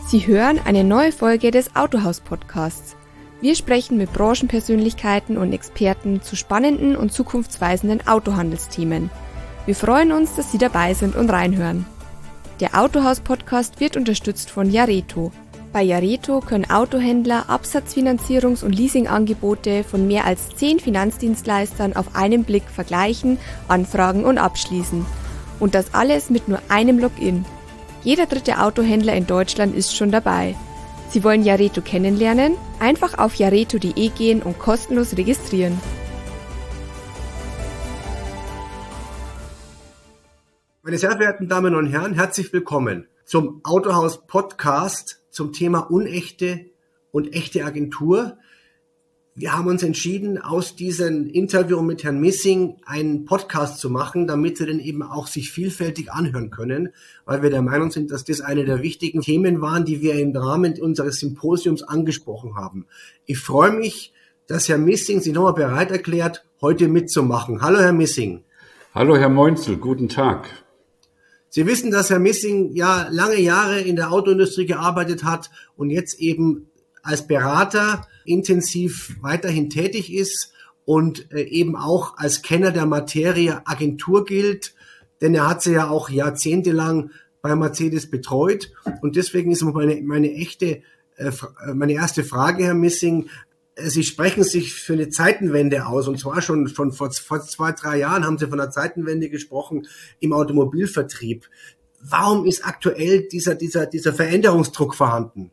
Sie hören eine neue Folge des Autohaus-Podcasts. Wir sprechen mit Branchenpersönlichkeiten und Experten zu spannenden und zukunftsweisenden Autohandelsthemen. Wir freuen uns, dass Sie dabei sind und reinhören. Der Autohaus-Podcast wird unterstützt von Jareto. Bei Jareto können Autohändler Absatzfinanzierungs- und Leasingangebote von mehr als 10 Finanzdienstleistern auf einen Blick vergleichen, anfragen und abschließen. Und das alles mit nur einem Login. Jeder dritte Autohändler in Deutschland ist schon dabei. Sie wollen Jareto kennenlernen? Einfach auf jareto.de gehen und kostenlos registrieren. Meine sehr verehrten Damen und Herren, herzlich willkommen zum Autohaus-Podcast zum Thema unechte und echte Agentur. Wir haben uns entschieden, aus diesem Interview mit Herrn Missing einen Podcast zu machen, damit Sie den eben auch sich vielfältig anhören können, weil wir der Meinung sind, dass das eine der wichtigen Themen waren, die wir im Rahmen unseres Symposiums angesprochen haben. Ich freue mich, dass Herr Missing sich nochmal bereit erklärt, heute mitzumachen. Hallo, Herr Missing. Hallo, Herr Meunzel, guten Tag. Sie wissen, dass Herr Missing ja lange Jahre in der Autoindustrie gearbeitet hat und jetzt eben als Berater intensiv weiterhin tätig ist und eben auch als Kenner der Materie Agentur gilt, denn er hat sie ja auch jahrzehntelang bei Mercedes betreut. Und deswegen ist meine erste Frage, Herr Missing: Sie sprechen sich für eine Zeitenwende aus, und zwar schon vor 2-3 Jahren haben Sie von einer Zeitenwende gesprochen im Automobilvertrieb. Warum ist aktuell dieser Veränderungsdruck vorhanden?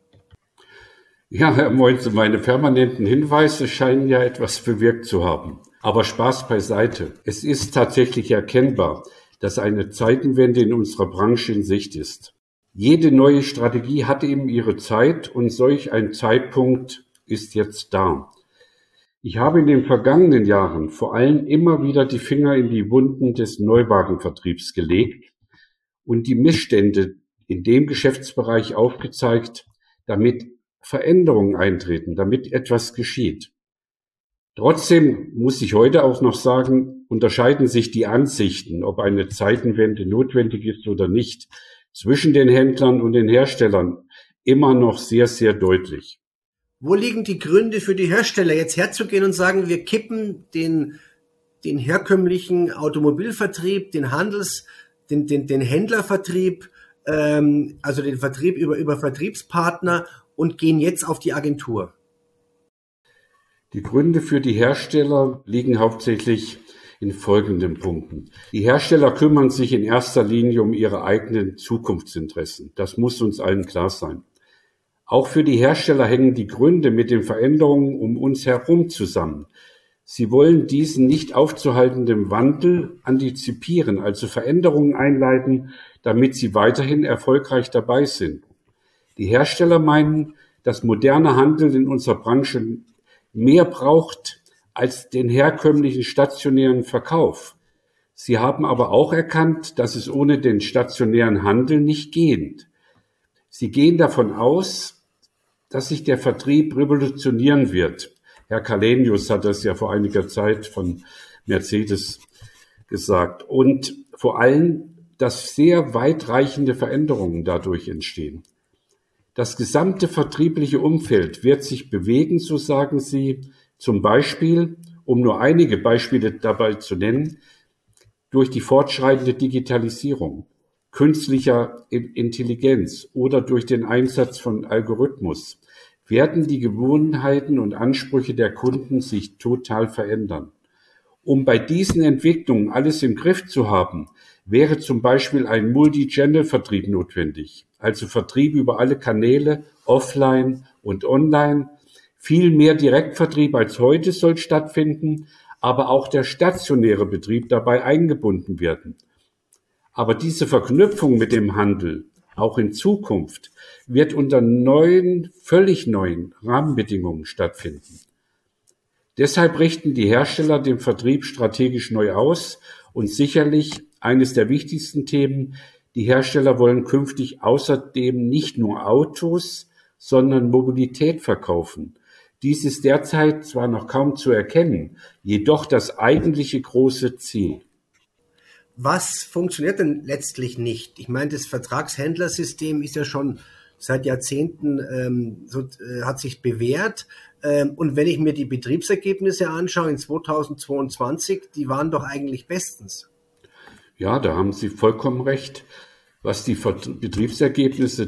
Ja, Herr Meunzel, meine permanenten Hinweise scheinen ja etwas bewirkt zu haben. Aber Spaß beiseite. Es ist tatsächlich erkennbar, dass eine Zeitenwende in unserer Branche in Sicht ist. Jede neue Strategie hat eben ihre Zeit, und solch ein Zeitpunkt ist jetzt da. Ich habe in den vergangenen Jahren vor allem immer wieder die Finger in die Wunden des Neuwagenvertriebs gelegt und die Missstände in dem Geschäftsbereich aufgezeigt, damit Veränderungen eintreten, damit etwas geschieht. Trotzdem muss ich heute auch noch sagen, unterscheiden sich die Ansichten, ob eine Zeitenwende notwendig ist oder nicht, zwischen den Händlern und den Herstellern immer noch sehr, sehr deutlich. Wo liegen die Gründe für die Hersteller, jetzt herzugehen und sagen, wir kippen den herkömmlichen Automobilvertrieb, den Händlervertrieb, also den Vertrieb über Vertriebspartner, und gehen jetzt auf die Agentur? Die Gründe für die Hersteller liegen hauptsächlich in folgenden Punkten. Die Hersteller kümmern sich in erster Linie um ihre eigenen Zukunftsinteressen. Das muss uns allen klar sein. Auch für die Hersteller hängen die Gründe mit den Veränderungen um uns herum zusammen. Sie wollen diesen nicht aufzuhaltenden Wandel antizipieren, also Veränderungen einleiten, damit sie weiterhin erfolgreich dabei sind. Die Hersteller meinen, dass moderne Handel in unserer Branche mehr braucht als den herkömmlichen stationären Verkauf. Sie haben aber auch erkannt, dass es ohne den stationären Handel nicht geht. Sie gehen davon aus, dass sich der Vertrieb revolutionieren wird. Herr Källenius hat das ja vor einiger Zeit von Mercedes gesagt. Und vor allem, dass sehr weitreichende Veränderungen dadurch entstehen. Das gesamte vertriebliche Umfeld wird sich bewegen, so sagen sie, zum Beispiel, um nur einige Beispiele dabei zu nennen, durch die fortschreitende Digitalisierung, künstlicher Intelligenz oder durch den Einsatz von Algorithmus werden die Gewohnheiten und Ansprüche der Kunden sich total verändern. Um bei diesen Entwicklungen alles im Griff zu haben, wäre zum Beispiel ein Multi-Channel-Vertrieb notwendig, also Vertrieb über alle Kanäle, offline und online. Viel mehr Direktvertrieb als heute soll stattfinden, aber auch der stationäre Betrieb dabei eingebunden werden. Aber diese Verknüpfung mit dem Handel, auch in Zukunft, wird unter völlig neuen Rahmenbedingungen stattfinden. Deshalb richten die Hersteller den Vertrieb strategisch neu aus und sicherlich eines der wichtigsten Themen: Die Hersteller wollen künftig außerdem nicht nur Autos, sondern Mobilität verkaufen. Dies ist derzeit zwar noch kaum zu erkennen, jedoch das eigentliche große Ziel. Was funktioniert denn letztlich nicht? Ich meine, das Vertragshändlersystem ist ja schon seit Jahrzehnten hat sich bewährt. Und wenn ich mir die Betriebsergebnisse anschaue in 2022, die waren doch eigentlich bestens. Ja, da haben Sie vollkommen recht. Was die Betriebsergebnisse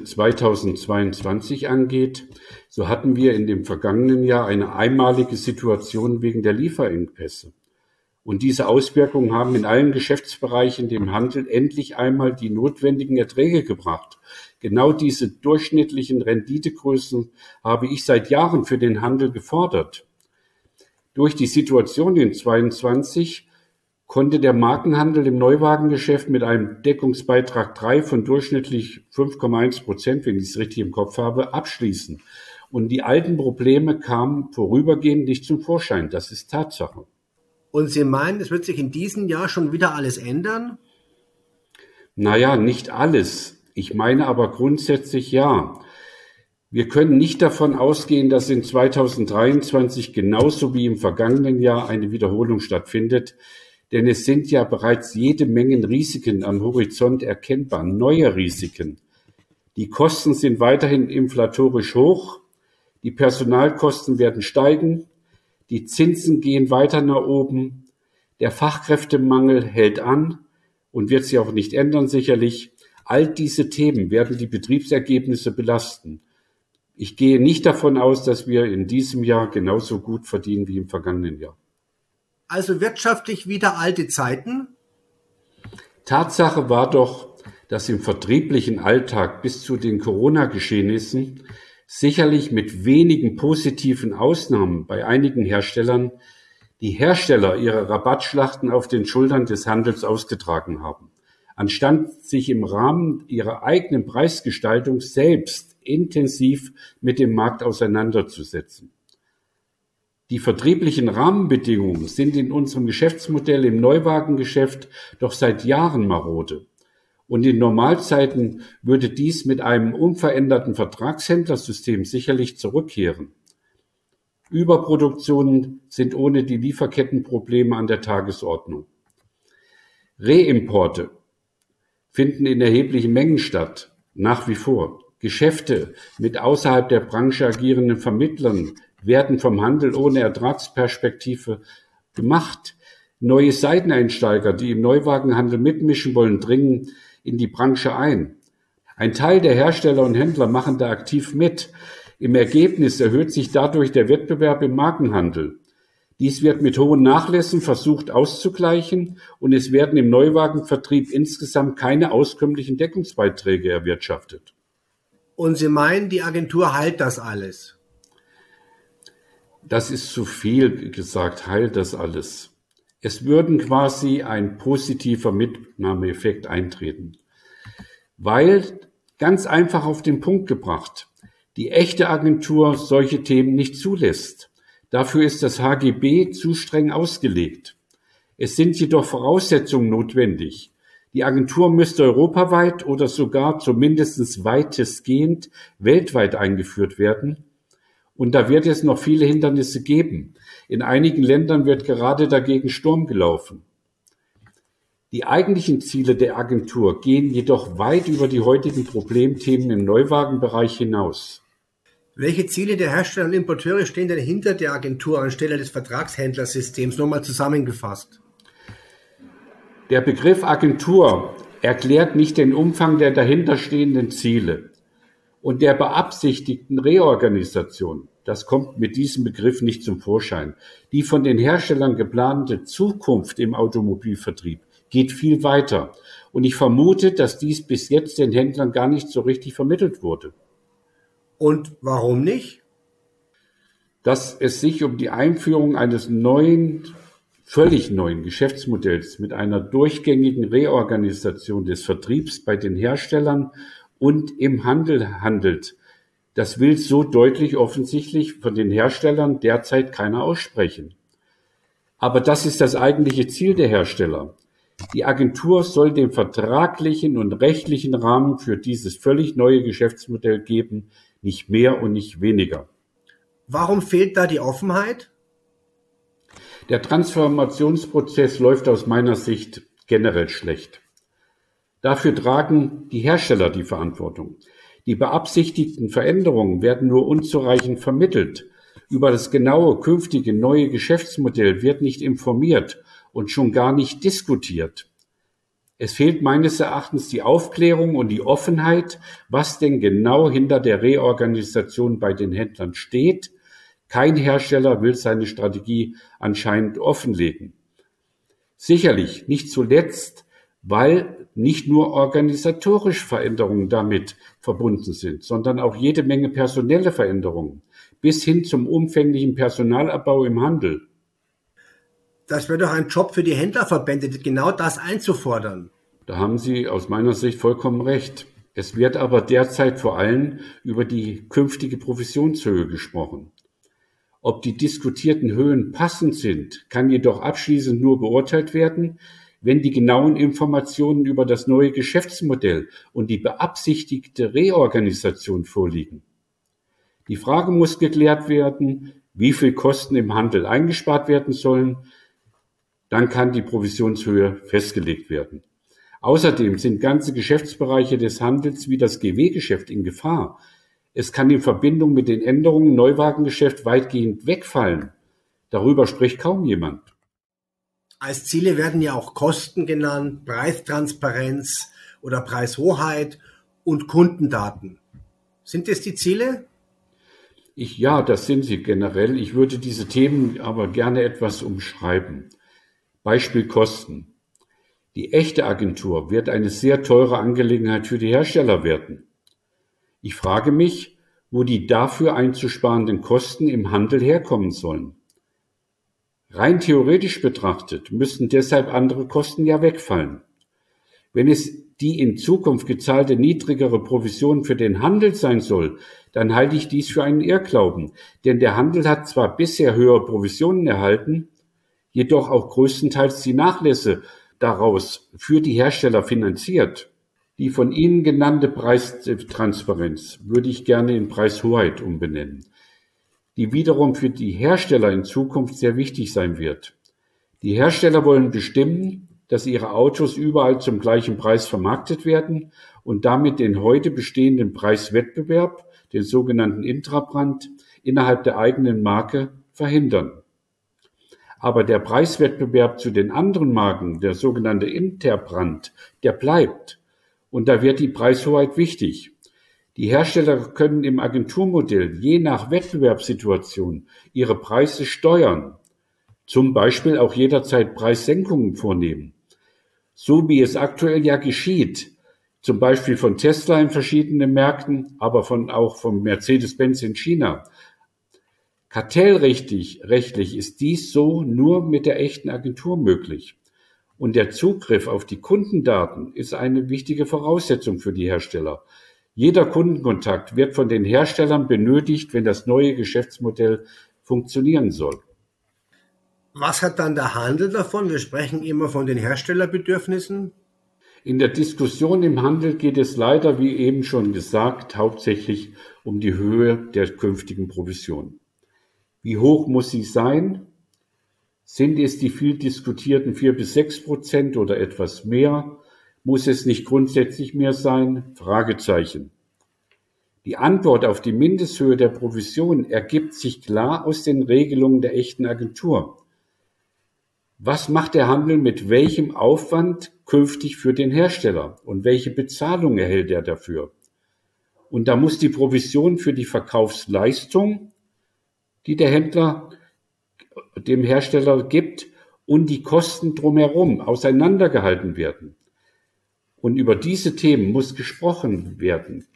2022 angeht, so hatten wir in dem vergangenen Jahr eine einmalige Situation wegen der Lieferengpässe. Und diese Auswirkungen haben in allen Geschäftsbereichen dem Handel endlich einmal die notwendigen Erträge gebracht. Genau diese durchschnittlichen Renditegrößen habe ich seit Jahren für den Handel gefordert. Durch die Situation in 2022 konnte der Markenhandel im Neuwagengeschäft mit einem Deckungsbeitrag 3 von durchschnittlich 5,1%, wenn ich es richtig im Kopf habe, abschließen. Und die alten Probleme kamen vorübergehend nicht zum Vorschein. Das ist Tatsache. Und Sie meinen, es wird sich in diesem Jahr schon wieder alles ändern? Naja, nicht alles. Ich meine aber grundsätzlich ja. Wir können nicht davon ausgehen, dass in 2023 genauso wie im vergangenen Jahr eine Wiederholung stattfindet. Denn es sind ja bereits jede Menge Risiken am Horizont erkennbar, neue Risiken. Die Kosten sind weiterhin inflatorisch hoch, die Personalkosten werden steigen, die Zinsen gehen weiter nach oben, der Fachkräftemangel hält an und wird sich auch nicht ändern sicherlich. All diese Themen werden die Betriebsergebnisse belasten. Ich gehe nicht davon aus, dass wir in diesem Jahr genauso gut verdienen wie im vergangenen Jahr. Also wirtschaftlich wieder alte Zeiten? Tatsache war doch, dass im vertrieblichen Alltag bis zu den Corona-Geschehnissen sicherlich mit wenigen positiven Ausnahmen bei einigen Herstellern die Hersteller ihre Rabattschlachten auf den Schultern des Handels ausgetragen haben, anstatt sich im Rahmen ihrer eigenen Preisgestaltung selbst intensiv mit dem Markt auseinanderzusetzen. Die vertrieblichen Rahmenbedingungen sind in unserem Geschäftsmodell im Neuwagengeschäft doch seit Jahren marode. Und in Normalzeiten würde dies mit einem unveränderten Vertragshändlersystem sicherlich zurückkehren. Überproduktionen sind ohne die Lieferkettenprobleme an der Tagesordnung. Reimporte finden in erheblichen Mengen statt, nach wie vor. Geschäfte mit außerhalb der Branche agierenden Vermittlern werden vom Handel ohne Ertragsperspektive gemacht. Neue Seiteneinsteiger, die im Neuwagenhandel mitmischen wollen, dringen in die Branche ein. Ein Teil der Hersteller und Händler machen da aktiv mit. Im Ergebnis erhöht sich dadurch der Wettbewerb im Markenhandel. Dies wird mit hohen Nachlässen versucht auszugleichen und es werden im Neuwagenvertrieb insgesamt keine auskömmlichen Deckungsbeiträge erwirtschaftet. Und Sie meinen, die Agentur heilt das alles? Das ist zu viel gesagt, heilt das alles. Es würden quasi ein positiver Mitnahmeeffekt eintreten. Weil, ganz einfach auf den Punkt gebracht, die echte Agentur solche Themen nicht zulässt. Dafür ist das HGB zu streng ausgelegt. Es sind jedoch Voraussetzungen notwendig. Die Agentur müsste europaweit oder sogar zumindest weitestgehend weltweit eingeführt werden. Und da wird es noch viele Hindernisse geben. In einigen Ländern wird gerade dagegen Sturm gelaufen. Die eigentlichen Ziele der Agentur gehen jedoch weit über die heutigen Problemthemen im Neuwagenbereich hinaus. Welche Ziele der Hersteller und Importeure stehen denn hinter der Agentur anstelle des Vertragshändlersystems? Nochmal zusammengefasst. Der Begriff Agentur erklärt nicht den Umfang der dahinterstehenden Ziele und der beabsichtigten Reorganisation. Das kommt mit diesem Begriff nicht zum Vorschein. Die von den Herstellern geplante Zukunft im Automobilvertrieb geht viel weiter. Und ich vermute, dass dies bis jetzt den Händlern gar nicht so richtig vermittelt wurde. Und warum nicht? Dass es sich um die Einführung eines völlig neuen Geschäftsmodells mit einer durchgängigen Reorganisation des Vertriebs bei den Herstellern und im Handel handelt. Das will so deutlich offensichtlich von den Herstellern derzeit keiner aussprechen. Aber das ist das eigentliche Ziel der Hersteller. Die Agentur soll den vertraglichen und rechtlichen Rahmen für dieses völlig neue Geschäftsmodell geben, nicht mehr und nicht weniger. Warum fehlt da die Offenheit? Der Transformationsprozess läuft aus meiner Sicht generell schlecht. Dafür tragen die Hersteller die Verantwortung. Die beabsichtigten Veränderungen werden nur unzureichend vermittelt. Über das genaue künftige neue Geschäftsmodell wird nicht informiert und schon gar nicht diskutiert. Es fehlt meines Erachtens die Aufklärung und die Offenheit, was denn genau hinter der Reorganisation bei den Händlern steht. Kein Hersteller will seine Strategie anscheinend offenlegen. Sicherlich nicht zuletzt, weil nicht nur organisatorische Veränderungen damit verbunden sind, sondern auch jede Menge personelle Veränderungen, bis hin zum umfänglichen Personalabbau im Handel. Das wäre doch ein Job für die Händlerverbände, genau das einzufordern. Da haben Sie aus meiner Sicht vollkommen recht. Es wird aber derzeit vor allem über die künftige Provisionshöhe gesprochen. Ob die diskutierten Höhen passend sind, kann jedoch abschließend nur beurteilt werden, wenn die genauen Informationen über das neue Geschäftsmodell und die beabsichtigte Reorganisation vorliegen. Die Frage muss geklärt werden, wie viel Kosten im Handel eingespart werden sollen. Dann kann die Provisionshöhe festgelegt werden. Außerdem sind ganze Geschäftsbereiche des Handels wie das GW-Geschäft in Gefahr. Es kann in Verbindung mit den Änderungen im Neuwagengeschäft weitgehend wegfallen. Darüber spricht kaum jemand. Als Ziele werden ja auch Kosten genannt, Preistransparenz oder Preishoheit und Kundendaten. Sind das die Ziele? Ja, das sind sie generell. Ich würde diese Themen aber gerne etwas umschreiben. Beispiel Kosten. Die echte Agentur wird eine sehr teure Angelegenheit für die Hersteller werden. Ich frage mich, wo die dafür einzusparenden Kosten im Handel herkommen sollen. Rein theoretisch betrachtet müssten deshalb andere Kosten ja wegfallen. Wenn es die in Zukunft gezahlte niedrigere Provision für den Handel sein soll, dann halte ich dies für einen Irrglauben, denn der Handel hat zwar bisher höhere Provisionen erhalten, jedoch auch größtenteils die Nachlässe daraus für die Hersteller finanziert. Die von Ihnen genannte Preistransparenz würde ich gerne in Preishoheit umbenennen, die wiederum für die Hersteller in Zukunft sehr wichtig sein wird. Die Hersteller wollen bestimmen, dass ihre Autos überall zum gleichen Preis vermarktet werden und damit den heute bestehenden Preiswettbewerb, den sogenannten Intrabrand, innerhalb der eigenen Marke verhindern. Aber der Preiswettbewerb zu den anderen Marken, der sogenannte Interbrand, der bleibt. Und da wird die Preishoheit wichtig. Die Hersteller können im Agenturmodell je nach Wettbewerbssituation ihre Preise steuern, zum Beispiel auch jederzeit Preissenkungen vornehmen. So wie es aktuell ja geschieht, zum Beispiel von Tesla in verschiedenen Märkten, aber auch von Mercedes-Benz in China. Kartellrechtlich ist dies so nur mit der echten Agentur möglich. Und der Zugriff auf die Kundendaten ist eine wichtige Voraussetzung für die Hersteller. Jeder Kundenkontakt wird von den Herstellern benötigt, wenn das neue Geschäftsmodell funktionieren soll. Was hat dann der Handel davon? Wir sprechen immer von den Herstellerbedürfnissen. In der Diskussion im Handel geht es leider, wie eben schon gesagt, hauptsächlich um die Höhe der künftigen Provision. Wie hoch muss sie sein? Sind es die viel diskutierten 4-6% oder etwas mehr? Muss es nicht grundsätzlich mehr sein? Fragezeichen. Die Antwort auf die Mindesthöhe der Provision ergibt sich klar aus den Regelungen der echten Agentur. Was macht der Handel mit welchem Aufwand künftig für den Hersteller und welche Bezahlung erhält er dafür? Und da muss die Provision für die Verkaufsleistung, die der Händler dem Hersteller gibt, und die Kosten drumherum auseinandergehalten werden. Und über diese Themen muss gesprochen werden.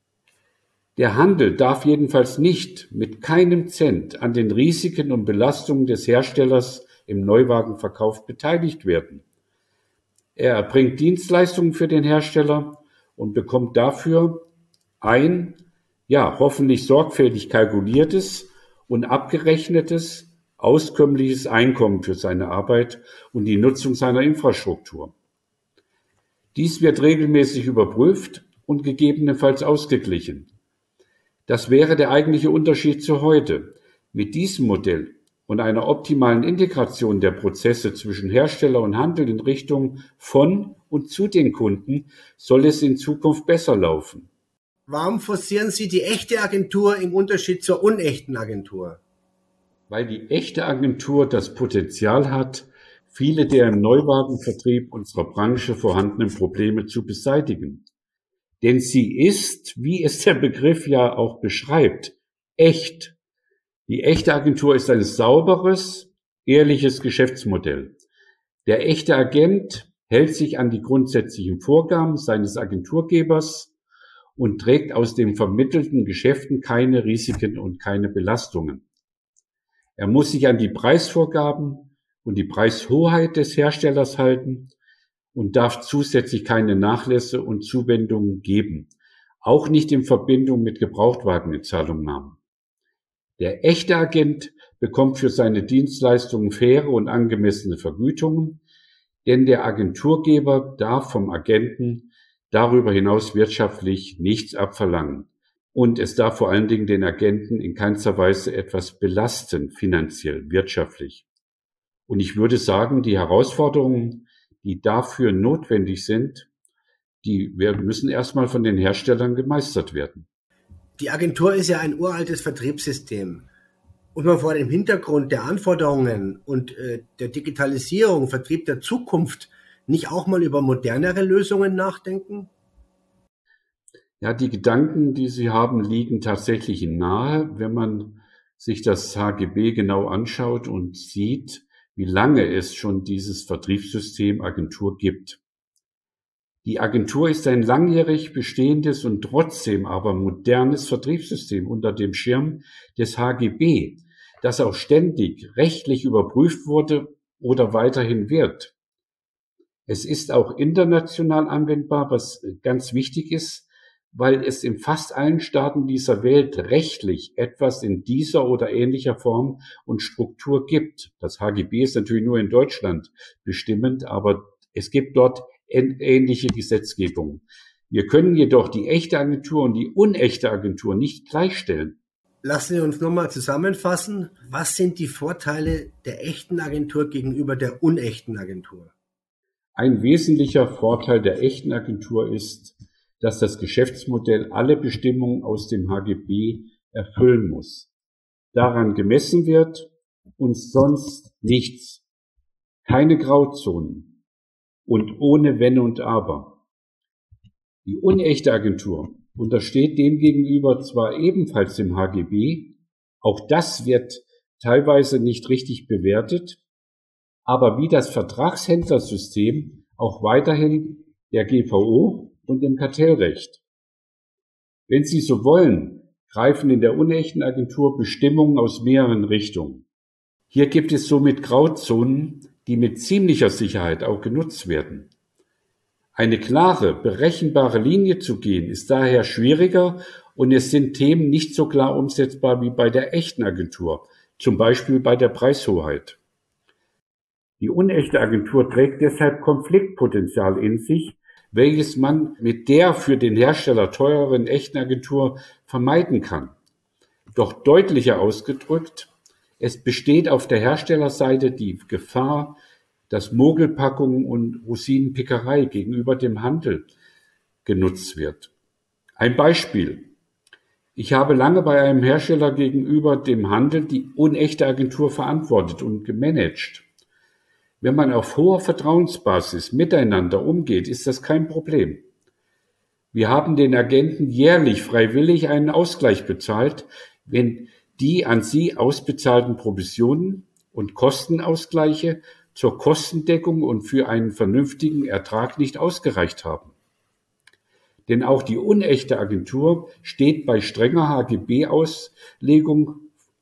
Der Handel darf jedenfalls nicht mit keinem Cent an den Risiken und Belastungen des Herstellers im Neuwagenverkauf beteiligt werden. Er erbringt Dienstleistungen für den Hersteller und bekommt dafür ein, hoffentlich sorgfältig kalkuliertes und abgerechnetes, auskömmliches Einkommen für seine Arbeit und die Nutzung seiner Infrastruktur. Dies wird regelmäßig überprüft und gegebenenfalls ausgeglichen. Das wäre der eigentliche Unterschied zu heute. Mit diesem Modell und einer optimalen Integration der Prozesse zwischen Hersteller und Handel in Richtung von und zu den Kunden soll es in Zukunft besser laufen. Warum forcieren Sie die echte Agentur im Unterschied zur unechten Agentur? Weil die echte Agentur das Potenzial hat, viele der im Neuwagenvertrieb unserer Branche vorhandenen Probleme zu beseitigen. Denn sie ist, wie es der Begriff ja auch beschreibt, echt. Die echte Agentur ist ein sauberes, ehrliches Geschäftsmodell. Der echte Agent hält sich an die grundsätzlichen Vorgaben seines Agenturgebers und trägt aus den vermittelten Geschäften keine Risiken und keine Belastungen. Er muss sich an die Preisvorgaben und die Preishoheit des Herstellers halten und darf zusätzlich keine Nachlässe und Zuwendungen geben, auch nicht in Verbindung mit Gebrauchtwageninzahlungnahmen. Der echte Agent bekommt für seine Dienstleistungen faire und angemessene Vergütungen, denn der Agenturgeber darf vom Agenten darüber hinaus wirtschaftlich nichts abverlangen. Und es darf vor allen Dingen den Agenten in keinster Weise etwas belasten, finanziell, wirtschaftlich. Und ich würde sagen, die Herausforderungen, die dafür notwendig sind, müssen erstmal von den Herstellern gemeistert werden. Die Agentur ist ja ein uraltes Vertriebssystem. Muss man vor dem Hintergrund der Anforderungen und der Digitalisierung, Vertrieb der Zukunft, nicht auch mal über modernere Lösungen nachdenken? Ja, die Gedanken, die Sie haben, liegen tatsächlich nahe, wenn man sich das HGB genau anschaut und sieht, wie lange es schon dieses Vertriebssystem Agentur gibt. Die Agentur ist ein langjährig bestehendes und trotzdem aber modernes Vertriebssystem unter dem Schirm des HGB, das auch ständig rechtlich überprüft wurde oder weiterhin wird. Es ist auch international anwendbar, was ganz wichtig ist, weil es in fast allen Staaten dieser Welt rechtlich etwas in dieser oder ähnlicher Form und Struktur gibt. Das HGB ist natürlich nur in Deutschland bestimmend, aber es gibt dort ähnliche Gesetzgebung. Wir können jedoch die echte Agentur und die unechte Agentur nicht gleichstellen. Lassen Sie uns nochmal zusammenfassen. Was sind die Vorteile der echten Agentur gegenüber der unechten Agentur? Ein wesentlicher Vorteil der echten Agentur ist, dass das Geschäftsmodell alle Bestimmungen aus dem HGB erfüllen muss. Daran gemessen wird und sonst nichts. Keine Grauzonen und ohne Wenn und Aber. Die unechte Agentur untersteht demgegenüber zwar ebenfalls dem HGB, auch das wird teilweise nicht richtig bewertet, aber wie das Vertragshändlersystem auch weiterhin der GVO und dem Kartellrecht. Wenn Sie so wollen, greifen in der unechten Agentur Bestimmungen aus mehreren Richtungen. Hier gibt es somit Grauzonen, die mit ziemlicher Sicherheit auch genutzt werden. Eine klare, berechenbare Linie zu gehen, ist daher schwieriger und es sind Themen nicht so klar umsetzbar wie bei der echten Agentur, zum Beispiel bei der Preishoheit. Die unechte Agentur trägt deshalb Konfliktpotenzial in sich, welches man mit der für den Hersteller teureren echten Agentur vermeiden kann. Doch deutlicher ausgedrückt, es besteht auf der Herstellerseite die Gefahr, dass Mogelpackungen und Rosinenpickerei gegenüber dem Handel genutzt wird. Ein Beispiel. Ich habe lange bei einem Hersteller gegenüber dem Handel die unechte Agentur verantwortet und gemanagt. Wenn man auf hoher Vertrauensbasis miteinander umgeht, ist das kein Problem. Wir haben den Agenten jährlich freiwillig einen Ausgleich bezahlt, wenn die an sie ausbezahlten Provisionen und Kostenausgleiche zur Kostendeckung und für einen vernünftigen Ertrag nicht ausgereicht haben. Denn auch die unechte Agentur sieht bei strenger HGB-Auslegung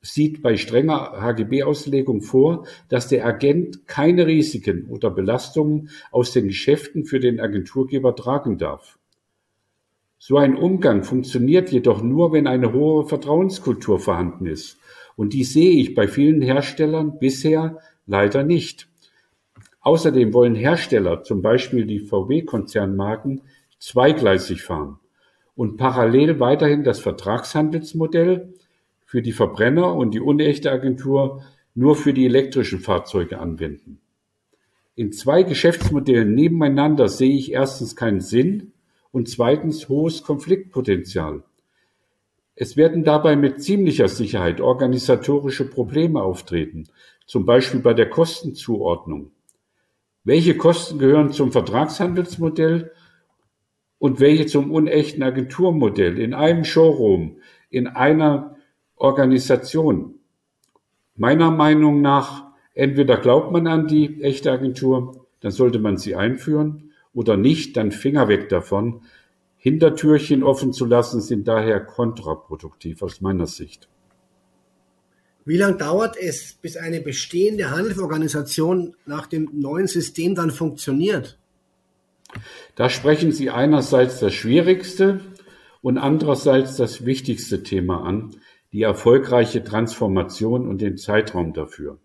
vor, dass der Agent keine Risiken oder Belastungen aus den Geschäften für den Agenturgeber tragen darf. So ein Umgang funktioniert jedoch nur, wenn eine hohe Vertrauenskultur vorhanden ist. Und die sehe ich bei vielen Herstellern bisher leider nicht. Außerdem wollen Hersteller, zum Beispiel die VW-Konzernmarken, zweigleisig fahren und parallel weiterhin das Vertragshandelsmodell für die Verbrenner und die unechte Agentur nur für die elektrischen Fahrzeuge anwenden. In zwei Geschäftsmodellen nebeneinander sehe ich erstens keinen Sinn und zweitens hohes Konfliktpotenzial. Es werden dabei mit ziemlicher Sicherheit organisatorische Probleme auftreten, zum Beispiel bei der Kostenzuordnung. Welche Kosten gehören zum Vertragshandelsmodell und welche zum unechten Agenturmodell in einem Showroom, in einer Organisation? Meiner Meinung nach, entweder glaubt man an die echte Agentur, dann sollte man sie einführen, oder nicht, dann Finger weg davon. Hintertürchen offen zu lassen, sind daher kontraproduktiv aus meiner Sicht. Wie lange dauert es, bis eine bestehende Handelsorganisation nach dem neuen System dann funktioniert? Da sprechen Sie einerseits das schwierigste und andererseits das wichtigste Thema an, die erfolgreiche Transformation und den Zeitraum dafür.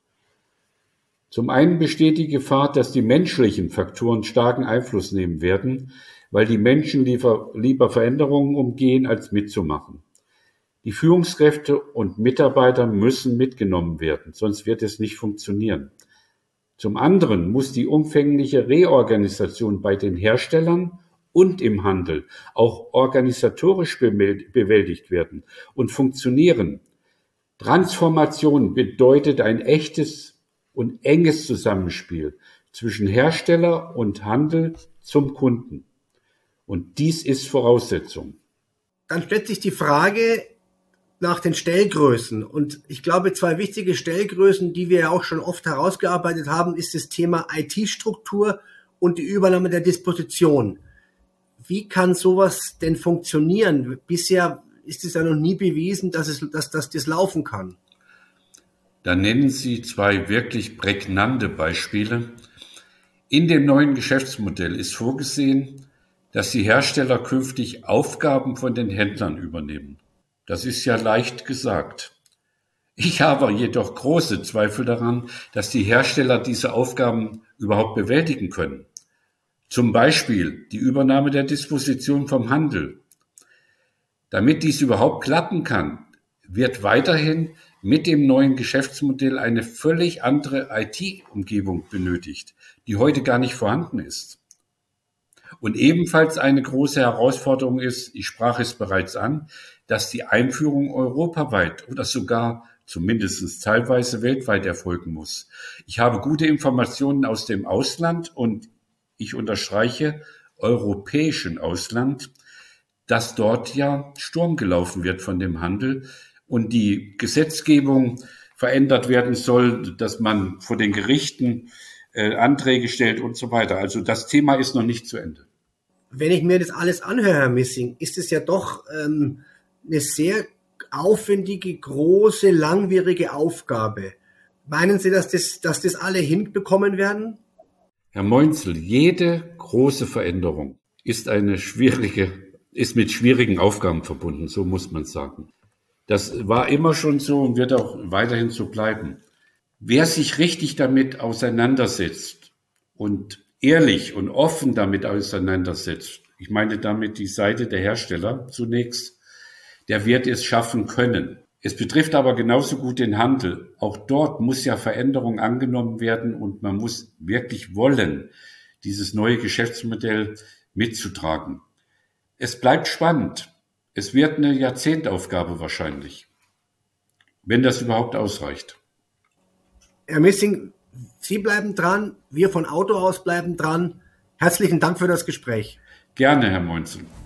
Zum einen besteht die Gefahr, dass die menschlichen Faktoren starken Einfluss nehmen werden, weil die Menschen lieber Veränderungen umgehen, als mitzumachen. Die Führungskräfte und Mitarbeiter müssen mitgenommen werden, sonst wird es nicht funktionieren. Zum anderen muss die umfängliche Reorganisation bei den Herstellern und im Handel auch organisatorisch bewältigt werden und funktionieren. Transformation bedeutet ein echtes und enges Zusammenspiel zwischen Hersteller und Handel zum Kunden. Und dies ist Voraussetzung. Dann stellt sich die Frage nach den Stellgrößen. Und ich glaube, 2 wichtige Stellgrößen, die wir ja auch schon oft herausgearbeitet haben, ist das Thema IT-Struktur und die Übernahme der Disposition. Wie kann sowas denn funktionieren? Bisher ist es ja noch nie bewiesen, dass das laufen kann. Da nennen Sie 2 wirklich prägnante Beispiele. In dem neuen Geschäftsmodell ist vorgesehen, dass die Hersteller künftig Aufgaben von den Händlern übernehmen. Das ist ja leicht gesagt. Ich habe jedoch große Zweifel daran, dass die Hersteller diese Aufgaben überhaupt bewältigen können. Zum Beispiel die Übernahme der Disposition vom Handel. Damit dies überhaupt klappen kann, wird weiterhin mit dem neuen Geschäftsmodell eine völlig andere IT-Umgebung benötigt, die heute gar nicht vorhanden ist. Und ebenfalls eine große Herausforderung ist, ich sprach es bereits an, dass die Einführung europaweit oder sogar zumindest teilweise weltweit erfolgen muss. Ich habe gute Informationen aus dem Ausland und ich unterstreiche europäischen Ausland, dass dort ja Sturm gelaufen wird von dem Handel und die Gesetzgebung verändert werden soll, dass man vor den Gerichten Anträge stellt und so weiter. Also das Thema ist noch nicht zu Ende. Wenn ich mir das alles anhöre, Herr Missing, ist es ja doch eine sehr aufwendige, große, langwierige Aufgabe. Meinen Sie, dass das alle hinbekommen werden? Herr Moinzel, jede große Veränderung ist mit schwierigen Aufgaben verbunden, so muss man sagen. Das war immer schon so und wird auch weiterhin so bleiben. Wer sich richtig damit auseinandersetzt und ehrlich und offen damit auseinandersetzt, ich meine damit die Seite der Hersteller zunächst, der wird es schaffen können. Es betrifft aber genauso gut den Handel. Auch dort muss ja Veränderung angenommen werden und man muss wirklich wollen, dieses neue Geschäftsmodell mitzutragen. Es bleibt spannend. Es wird eine Jahrzehntaufgabe wahrscheinlich, wenn das überhaupt ausreicht. Herr Missing, Sie bleiben dran, wir von Autohaus bleiben dran. Herzlichen Dank für das Gespräch. Gerne, Herr Moinzel.